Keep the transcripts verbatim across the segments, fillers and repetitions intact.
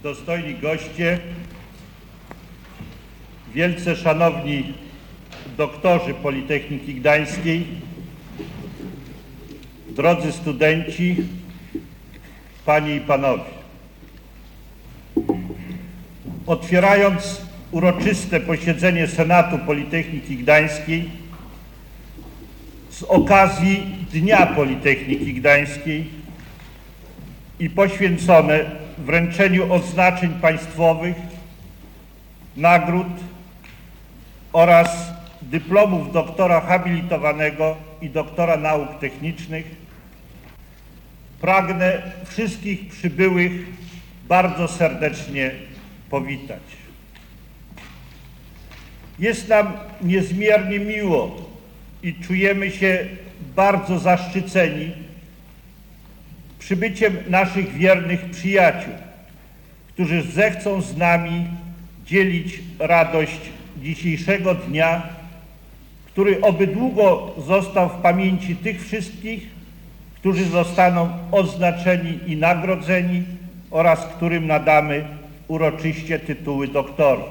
dostojni goście, wielce szanowni doktorzy Politechniki Gdańskiej, drodzy studenci, panie i panowie. Otwierając uroczyste posiedzenie Senatu Politechniki Gdańskiej z okazji Dnia Politechniki Gdańskiej i poświęcone wręczeniu odznaczeń państwowych, nagród oraz dyplomów doktora habilitowanego i doktora nauk technicznych, pragnę wszystkich przybyłych bardzo serdecznie powitać. Jest nam niezmiernie miło i czujemy się bardzo zaszczyceni przybyciem naszych wiernych przyjaciół, którzy zechcą z nami dzielić radość dzisiejszego dnia, który oby długo został w pamięci tych wszystkich, którzy zostaną odznaczeni i nagrodzeni oraz którym nadamy uroczyście tytuły doktorów.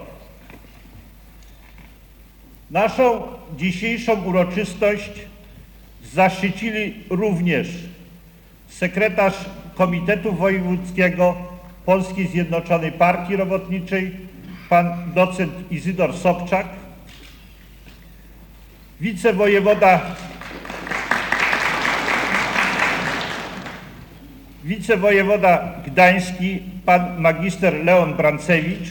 Naszą dzisiejszą uroczystość zaszczycili również sekretarz Komitetu Wojewódzkiego Polskiej Zjednoczonej Partii Robotniczej, pan docent Izydor Sobczak, wicewojewoda, wicewojewoda gdański, pan magister Leon Brancewicz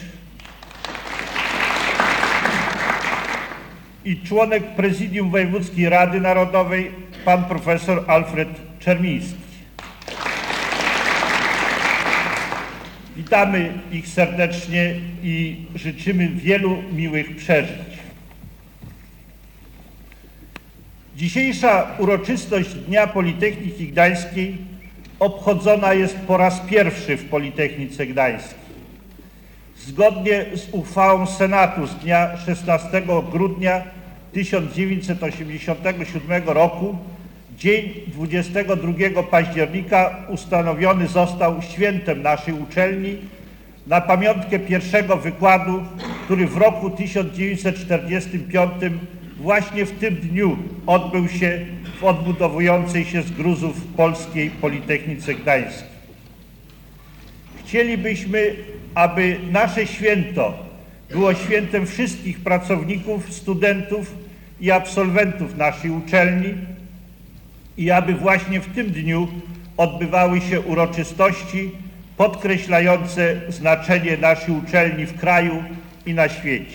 i członek Prezydium Wojewódzkiej Rady Narodowej, pan profesor Alfred Czermiński. Witamy ich serdecznie i życzymy wielu miłych przeżyć. Dzisiejsza uroczystość Dnia Politechniki Gdańskiej obchodzona jest po raz pierwszy w Politechnice Gdańskiej. Zgodnie z uchwałą Senatu z dnia szesnastego grudnia tysiąc dziewięćset osiemdziesiątego siódmego roku dzień dwudziestego drugiego października ustanowiony został świętem naszej uczelni na pamiątkę pierwszego wykładu, który w roku tysiąc dziewięćset czterdziestym piątym właśnie w tym dniu odbył się w odbudowującej się z gruzów polskiej Politechnice Gdańskiej. Chcielibyśmy, aby nasze święto było świętem wszystkich pracowników, studentów i absolwentów naszej uczelni i aby właśnie w tym dniu odbywały się uroczystości podkreślające znaczenie naszej uczelni w kraju i na świecie.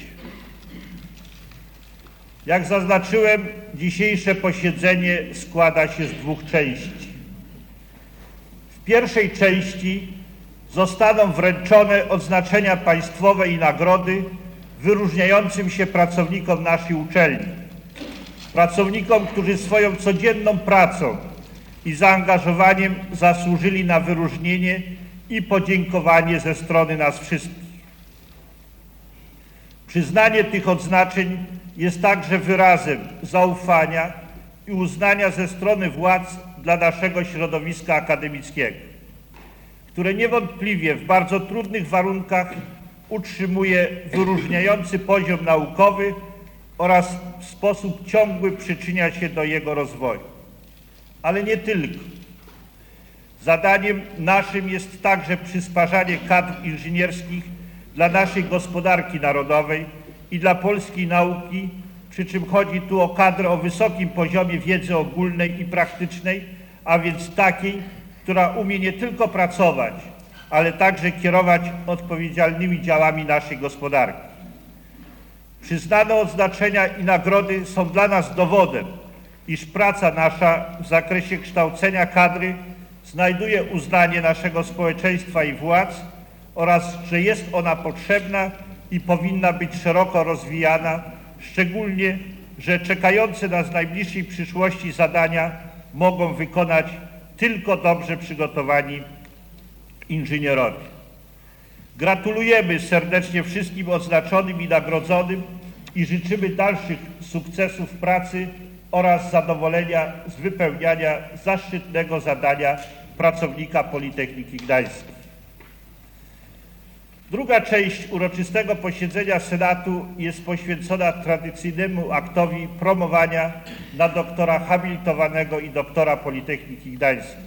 Jak zaznaczyłem, dzisiejsze posiedzenie składa się z dwóch części. W pierwszej części zostaną wręczone odznaczenia państwowe i nagrody wyróżniającym się pracownikom naszej uczelni. Pracownikom, którzy swoją codzienną pracą i zaangażowaniem zasłużyli na wyróżnienie i podziękowanie ze strony nas wszystkich. Przyznanie tych odznaczeń jest także wyrazem zaufania i uznania ze strony władz dla naszego środowiska akademickiego, które niewątpliwie w bardzo trudnych warunkach utrzymuje wyróżniający poziom naukowy oraz w sposób ciągły przyczynia się do jego rozwoju. Ale nie tylko. Zadaniem naszym jest także przysparzanie kadr inżynierskich dla naszej gospodarki narodowej i dla polskiej nauki, przy czym chodzi tu o kadrę o wysokim poziomie wiedzy ogólnej i praktycznej, a więc takiej, która umie nie tylko pracować, ale także kierować odpowiedzialnymi działami naszej gospodarki. Przyznane odznaczenia i nagrody są dla nas dowodem, iż praca nasza w zakresie kształcenia kadry znajduje uznanie naszego społeczeństwa i władz oraz, że jest ona potrzebna i powinna być szeroko rozwijana, szczególnie, że czekające nas w najbliższej przyszłości zadania mogą wykonać tylko dobrze przygotowani inżynierowie. Gratulujemy serdecznie wszystkim odznaczonym i nagrodzonym i życzymy dalszych sukcesów w pracy oraz zadowolenia z wypełniania zaszczytnego zadania pracownika Politechniki Gdańskiej. Druga część uroczystego posiedzenia Senatu jest poświęcona tradycyjnemu aktowi promowania na doktora habilitowanego i doktora Politechniki Gdańskiej.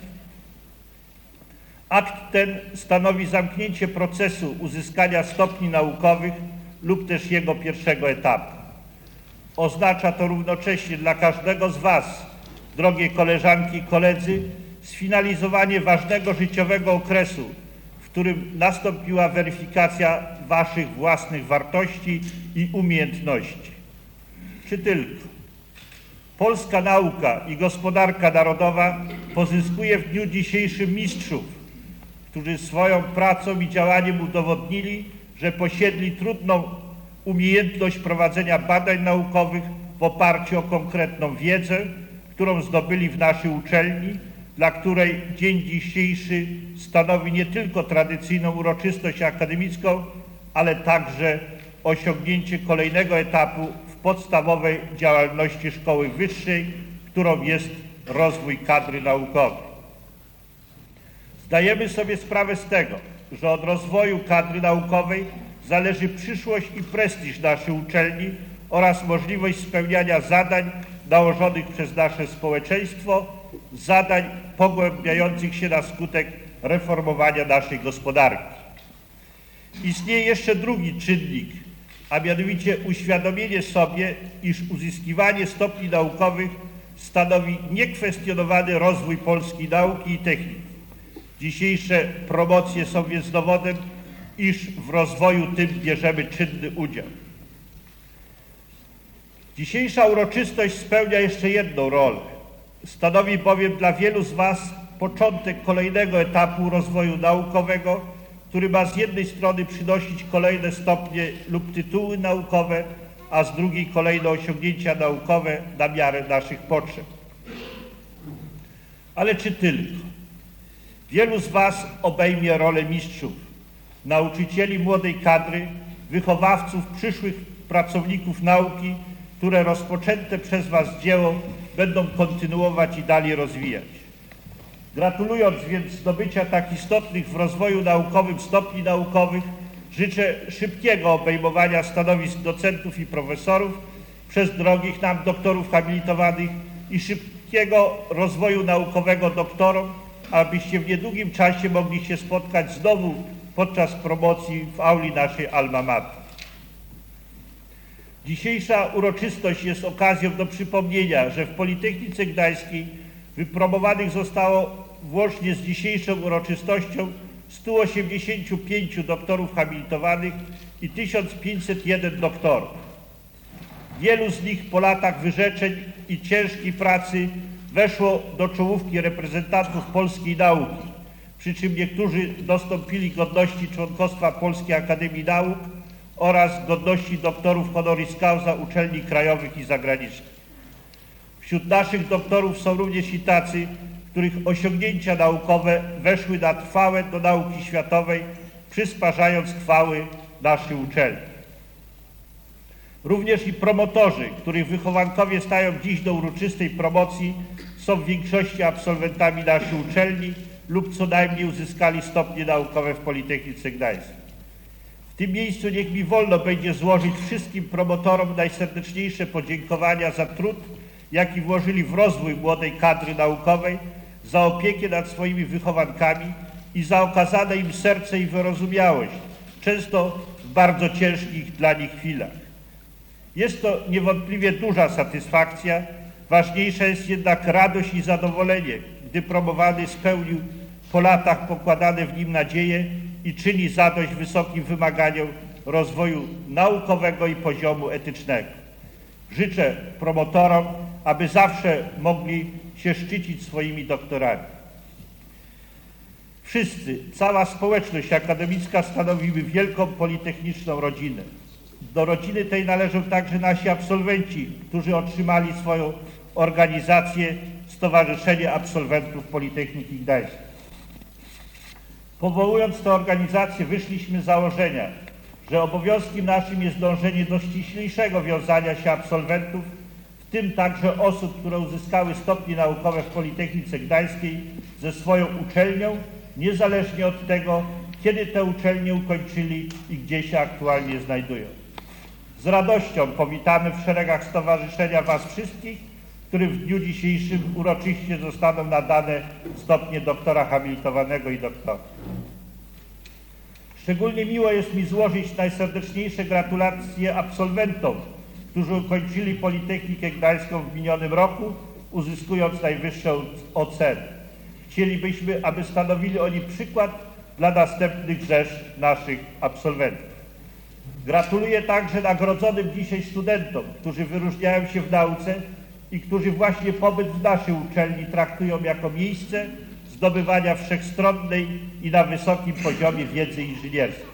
Akt ten stanowi zamknięcie procesu uzyskania stopni naukowych lub też jego pierwszego etapu. Oznacza to równocześnie dla każdego z Was, drogie koleżanki i koledzy, sfinalizowanie ważnego życiowego okresu, w którym nastąpiła weryfikacja Waszych własnych wartości i umiejętności. Czy tylko? Polska nauka i gospodarka narodowa pozyskuje w dniu dzisiejszym mistrzów, którzy swoją pracą i działaniem udowodnili, że posiedli trudną umiejętność prowadzenia badań naukowych w oparciu o konkretną wiedzę, którą zdobyli w naszej uczelni, dla której dzień dzisiejszy stanowi nie tylko tradycyjną uroczystość akademicką, ale także osiągnięcie kolejnego etapu w podstawowej działalności szkoły wyższej, którą jest rozwój kadry naukowej. Zdajemy sobie sprawę z tego, że od rozwoju kadry naukowej zależy przyszłość i prestiż naszej uczelni oraz możliwość spełniania zadań nałożonych przez nasze społeczeństwo, zadań pogłębiających się na skutek reformowania naszej gospodarki. Istnieje jeszcze drugi czynnik, a mianowicie uświadomienie sobie, iż uzyskiwanie stopni naukowych stanowi niekwestionowany rozwój polskiej nauki i techniki. Dzisiejsze promocje są więc dowodem, iż w rozwoju tym bierzemy czynny udział. Dzisiejsza uroczystość spełnia jeszcze jedną rolę. Stanowi bowiem dla wielu z Was początek kolejnego etapu rozwoju naukowego, który ma z jednej strony przynosić kolejne stopnie lub tytuły naukowe, a z drugiej kolejne osiągnięcia naukowe na miarę naszych potrzeb. Ale czy tylko? Wielu z Was obejmie rolę mistrzów, nauczycieli młodej kadry, wychowawców przyszłych pracowników nauki, które rozpoczęte przez Was dzieło będą kontynuować i dalej rozwijać. Gratulując więc zdobycia tak istotnych w rozwoju naukowym stopni naukowych, życzę szybkiego obejmowania stanowisk docentów i profesorów przez drogich nam doktorów habilitowanych i szybkiego rozwoju naukowego doktorom, abyście w niedługim czasie mogli się spotkać znowu podczas promocji w auli naszej Alma Mater. Dzisiejsza uroczystość jest okazją do przypomnienia, że w Politechnice Gdańskiej wypromowanych zostało włącznie z dzisiejszą uroczystością stu osiemdziesięciu pięciu doktorów habilitowanych i tysiąc pięćset jeden doktorów. Wielu z nich po latach wyrzeczeń i ciężkiej pracy weszło do czołówki reprezentantów polskiej nauki, przy czym niektórzy dostąpili godności członkostwa Polskiej Akademii Nauk oraz godności doktorów honoris causa uczelni krajowych i zagranicznych. Wśród naszych doktorów są również i tacy, których osiągnięcia naukowe weszły na trwałe do nauki światowej, przysparzając chwały naszej uczelni. Również i promotorzy, których wychowankowie stają dziś do uroczystej promocji, są w większości absolwentami naszej uczelni lub co najmniej uzyskali stopnie naukowe w Politechnice Gdańskiej. W tym miejscu niech mi wolno będzie złożyć wszystkim promotorom najserdeczniejsze podziękowania za trud, jaki włożyli w rozwój młodej kadry naukowej, za opiekę nad swoimi wychowankami i za okazane im serce i wyrozumiałość, często w bardzo ciężkich dla nich chwilach. Jest to niewątpliwie duża satysfakcja, ważniejsza jest jednak radość i zadowolenie, gdy promowany spełnił po latach pokładane w nim nadzieje i czyni zadość wysokim wymaganiom rozwoju naukowego i poziomu etycznego. Życzę promotorom, aby zawsze mogli się szczycić swoimi doktorami. Wszyscy, cała społeczność akademicka stanowimy wielką politechniczną rodzinę. Do rodziny tej należą także nasi absolwenci, którzy otrzymali swoją organizację Stowarzyszenie Absolwentów Politechniki Gdańskiej. Powołując tę organizację, wyszliśmy z założenia, że obowiązkiem naszym jest dążenie do ściślejszego wiązania się absolwentów, w tym także osób, które uzyskały stopnie naukowe w Politechnice Gdańskiej, ze swoją uczelnią, niezależnie od tego, kiedy te uczelnie ukończyli i gdzie się aktualnie znajdują. Z radością powitamy w szeregach stowarzyszenia Was wszystkich, którym w dniu dzisiejszym uroczyście zostaną nadane stopnie doktora habilitowanego i doktora. Szczególnie miło jest mi złożyć najserdeczniejsze gratulacje absolwentom, którzy ukończyli Politechnikę Gdańską w minionym roku, uzyskując najwyższą ocenę. Chcielibyśmy, aby stanowili oni przykład dla następnych rzesz naszych absolwentów. Gratuluję także nagrodzonym dzisiaj studentom, którzy wyróżniają się w nauce i którzy właśnie pobyt w naszej uczelni traktują jako miejsce zdobywania wszechstronnej i na wysokim poziomie wiedzy inżynierskiej.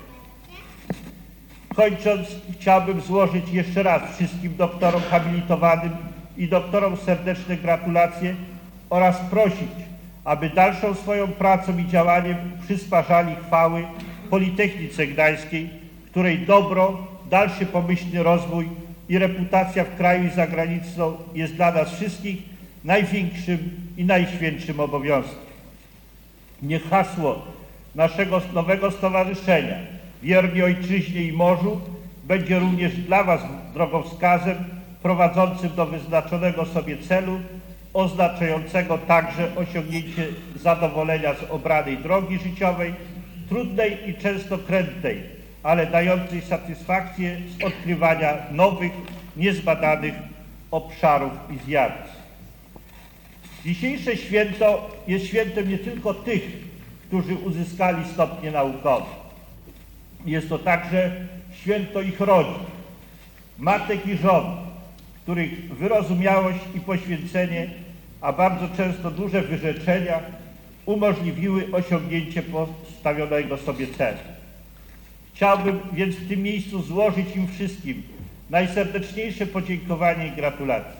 Kończąc, chciałbym złożyć jeszcze raz wszystkim doktorom habilitowanym i doktorom serdeczne gratulacje oraz prosić, aby dalszą swoją pracą i działaniem przysparzali chwały Politechnice Gdańskiej, której dobro, dalszy pomyślny rozwój i reputacja w kraju i za granicą jest dla nas wszystkich największym i najświętszym obowiązkiem. Niech hasło naszego nowego stowarzyszenia Wierni Ojczyźnie i Morzu będzie również dla Was drogowskazem prowadzącym do wyznaczonego sobie celu, oznaczającego także osiągnięcie zadowolenia z obranej drogi życiowej, trudnej i często krętej, ale dającej satysfakcję z odkrywania nowych, niezbadanych obszarów i zjawisk. Dzisiejsze święto jest świętem nie tylko tych, którzy uzyskali stopnie naukowe. Jest to także święto ich rodzin, matek i żon, których wyrozumiałość i poświęcenie, a bardzo często duże wyrzeczenia umożliwiły osiągnięcie postawionego sobie celu. Chciałbym więc w tym miejscu złożyć im wszystkim najserdeczniejsze podziękowanie i gratulacje.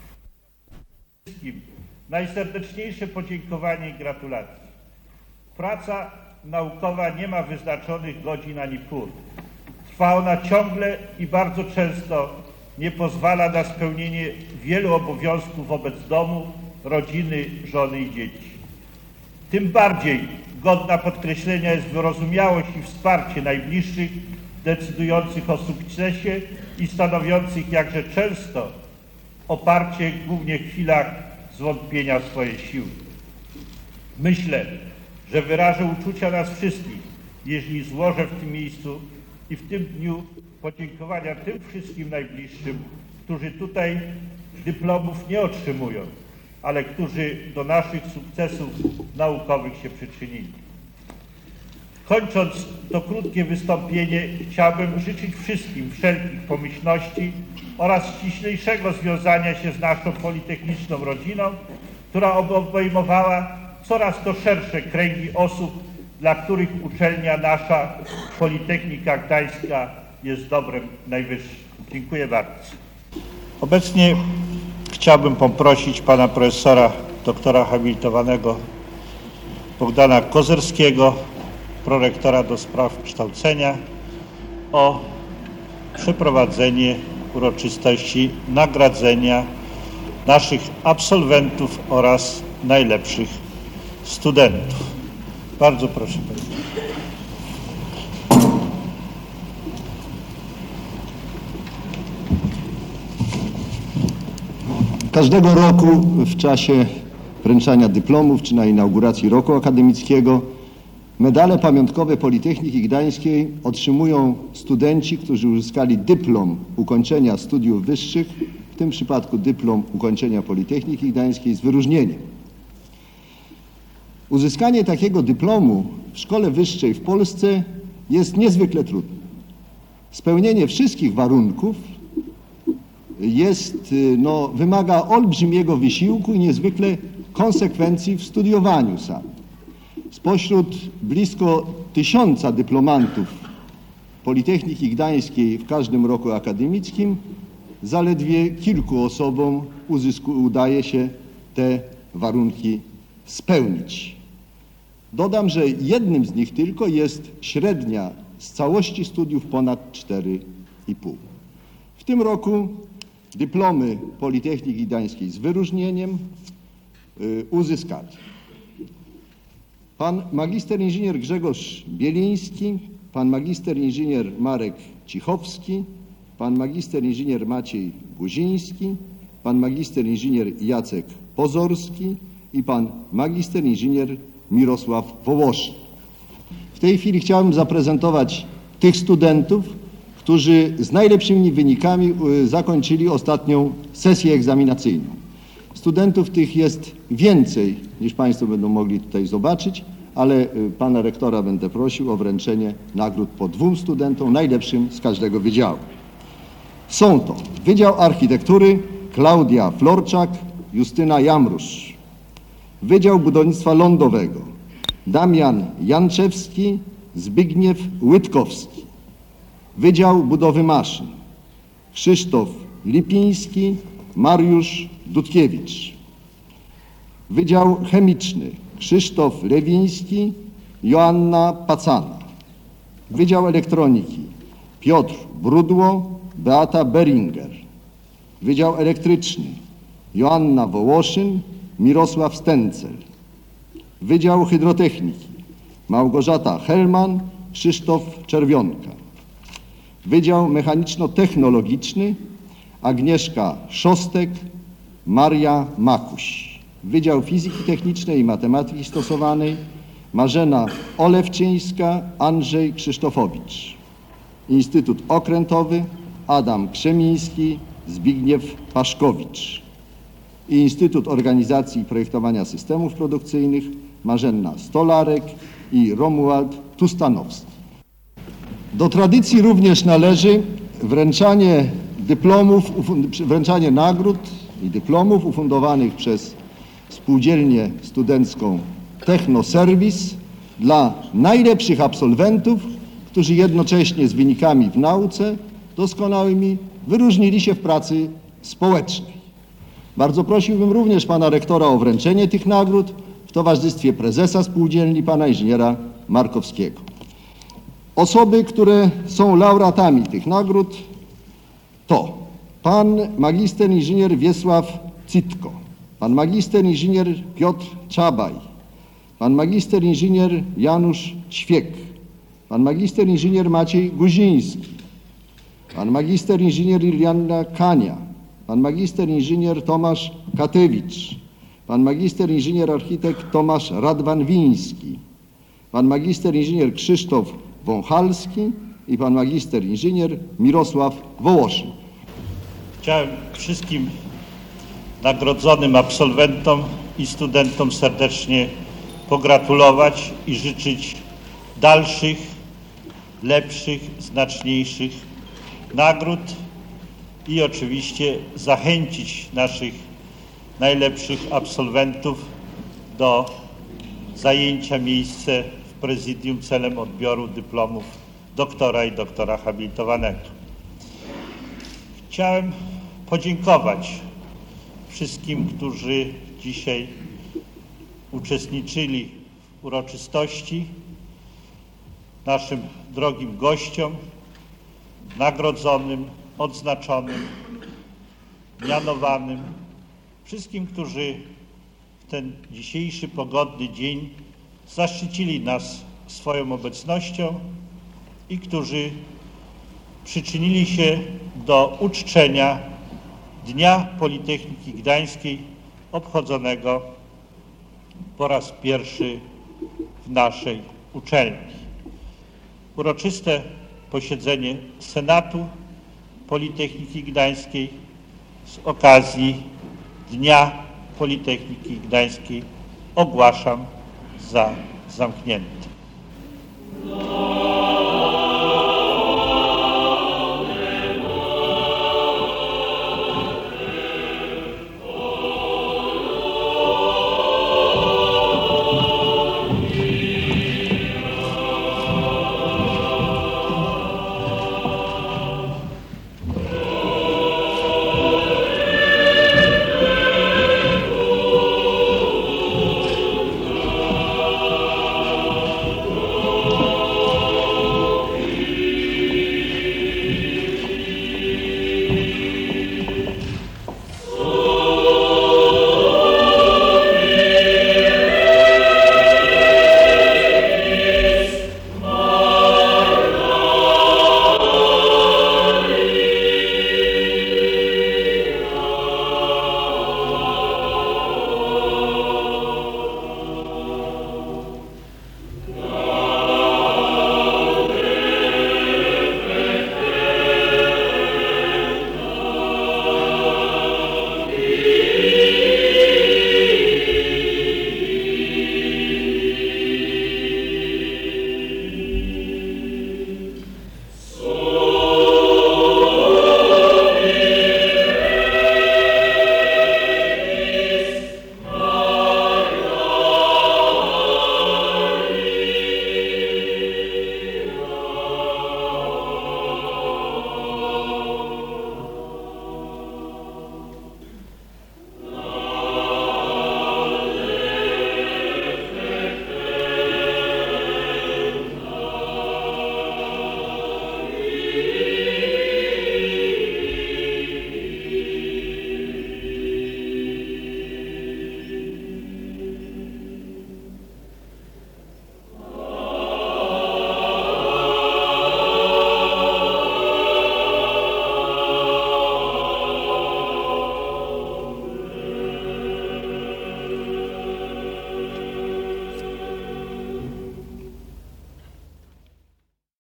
Wszystkim najserdeczniejsze podziękowanie i gratulacje. Praca naukowa nie ma wyznaczonych godzin ani pór. Trwa ona ciągle i bardzo często nie pozwala na spełnienie wielu obowiązków wobec domu, rodziny, żony i dzieci. Tym bardziej godna podkreślenia jest wyrozumiałość i wsparcie najbliższych, decydujących o sukcesie i stanowiących jakże często oparcie głównie w chwilach zwątpienia w swoje siły. Myślę, że wyrażę uczucia nas wszystkich, jeśli złożę w tym miejscu i w tym dniu podziękowania tym wszystkim najbliższym, którzy tutaj dyplomów nie otrzymują, ale którzy do naszych sukcesów naukowych się przyczynili. Kończąc to krótkie wystąpienie, chciałbym życzyć wszystkim wszelkich pomyślności oraz ściślejszego związania się z naszą politechniczną rodziną, która obejmowała coraz to szersze kręgi osób, dla których uczelnia nasza, Politechnika Gdańska, jest dobrem najwyższym. Dziękuję bardzo. Obecnie chciałbym poprosić pana profesora, doktora habilitowanego Bogdana Kozerskiego, prorektora do spraw kształcenia, o przeprowadzenie uroczystości nagradzenia naszych absolwentów oraz najlepszych studentów. Bardzo proszę. Każdego roku w czasie wręczania dyplomów czy na inauguracji roku akademickiego medale pamiątkowe Politechniki Gdańskiej otrzymują studenci, którzy uzyskali dyplom ukończenia studiów wyższych, w tym przypadku dyplom ukończenia Politechniki Gdańskiej z wyróżnieniem. Uzyskanie takiego dyplomu w szkole wyższej w Polsce jest niezwykle trudne. Spełnienie wszystkich warunków jest, no, wymaga olbrzymiego wysiłku i niezwykle konsekwencji w studiowaniu samym. Spośród blisko tysiąca dyplomantów Politechniki Gdańskiej w każdym roku akademickim zaledwie kilku osobom uzysku, udaje się te warunki spełnić. Dodam, że jednym z nich tylko jest średnia z całości studiów ponad cztery i pół. W tym roku dyplomy Politechniki Gdańskiej z wyróżnieniem y, uzyskali pan magister inżynier Grzegorz Bieliński, pan magister inżynier Marek Cichowski, pan magister inżynier Maciej Guziński, pan magister inżynier Jacek Pozorski i pan magister inżynier Mirosław Wołoszyn. W tej chwili chciałbym zaprezentować tych studentów, którzy z najlepszymi wynikami zakończyli ostatnią sesję egzaminacyjną. Studentów tych jest więcej, niż Państwo będą mogli tutaj zobaczyć, ale pana rektora będę prosił o wręczenie nagród po dwóm studentom, najlepszym z każdego wydziału. Są to Wydział Architektury Klaudia Florczak, Justyna Jamrusz, Wydział Budownictwa Lądowego Damian Janczewski, Zbigniew Łytkowski, Wydział Budowy Maszyn Krzysztof Lipiński, Mariusz Dudkiewicz, Wydział Chemiczny Krzysztof Lewiński, Joanna Pacana, Wydział Elektroniki Piotr Brudło, Beata Beringer, Wydział Elektryczny Joanna Wołoszyn, Mirosław Stencel, Wydział Hydrotechniki Małgorzata Helman, Krzysztof Czerwionka, Wydział Mechaniczno-Technologiczny Agnieszka Szostek, Maria Makuś, Wydział Fizyki Technicznej i Matematyki Stosowanej Marzena Olewczyńska, Andrzej Krzysztofowicz, Instytut Okrętowy Adam Krzemiński, Zbigniew Paszkowicz i Instytut Organizacji i Projektowania Systemów Produkcyjnych Marzena Stolarek i Romuald Tustanowski. Do tradycji również należy wręczanie dyplomów, wręczanie nagród i dyplomów ufundowanych przez Spółdzielnię Studencką Technoserwis dla najlepszych absolwentów, którzy jednocześnie z wynikami w nauce doskonałymi wyróżnili się w pracy społecznej. Bardzo prosiłbym również pana rektora o wręczenie tych nagród w towarzystwie prezesa spółdzielni, pana inżyniera Markowskiego. Osoby, które są laureatami tych nagród, to pan magister inżynier Wiesław Citko, pan magister inżynier Piotr Czabaj, pan magister inżynier Janusz Ćwiek, pan magister inżynier Maciej Guziński, pan magister inżynier Iliana Kania, pan magister inżynier Tomasz Katewicz, pan magister inżynier architekt Tomasz Radwan-Wiński, pan magister inżynier Krzysztof Wąchalski i pan magister inżynier Mirosław Wołoszyn. Chciałem wszystkim nagrodzonym absolwentom i studentom serdecznie pogratulować i życzyć dalszych, lepszych, znaczniejszych nagród i oczywiście zachęcić naszych najlepszych absolwentów do zajęcia miejsca w prezydium celem odbioru dyplomów doktora i doktora habilitowanego. Chciałem podziękować wszystkim, którzy dzisiaj uczestniczyli w uroczystości, naszym drogim gościom, nagrodzonym, odznaczonym, mianowanym, wszystkim, którzy w ten dzisiejszy pogodny dzień zaszczycili nas swoją obecnością i którzy przyczynili się do uczczenia Dnia Politechniki Gdańskiej obchodzonego po raz pierwszy w naszej uczelni. Uroczyste posiedzenie Senatu Politechniki Gdańskiej z okazji Dnia Politechniki Gdańskiej ogłaszam za zamknięte.